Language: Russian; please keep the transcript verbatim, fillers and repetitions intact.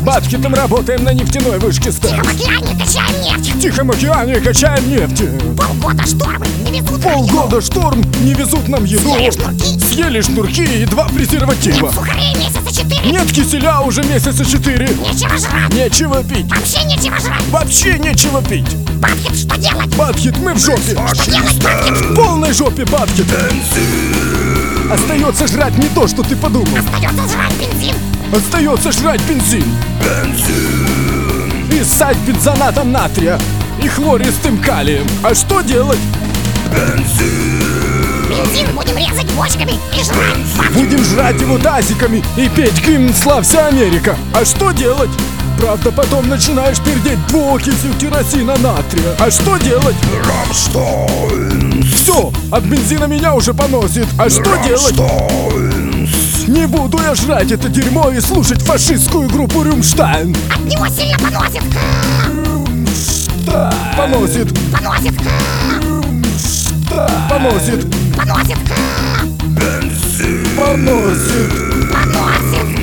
Батхитом работаем на нефтяной вышке В ста. Тихом океане качаем нефть. В Тихом океане качаем нефть. Полгода штормы не везут нам еду. Полгода шторм, не везут нам еду. Съели шнурки. Съели шнурки и два презерватива. Нет сухарей месяца четыре. Нет киселя уже месяца четыре. Нечего жрать. Нечего пить. Вообще нечего жрать. Вообще нечего пить. Батхит, что делать? Батхит, мы в жопе. Что делать, Батхит? В полной жопе, Батхит. Остается жрать не то, что ты подумал. Остается жрать бензин. Остается жрать бензин. И ссать бензонатом натрия и хлористым калием. А что делать? Бензин будем резать бочками и жрать. Батхит. Будем жрать его тазиками и петь гимн «Славься, Америка». А что делать? Правда, потом начинаешь пердеть двуокисью керосина натрия. А что делать? Все, от бензина меня уже поносит. А что делать? Не буду я жрать это дерьмо и слушать фашистскую группу Рюмштайн. От него сильно поносит. Поносит, Поносит. поносит, Поносит. поносит. Поносит.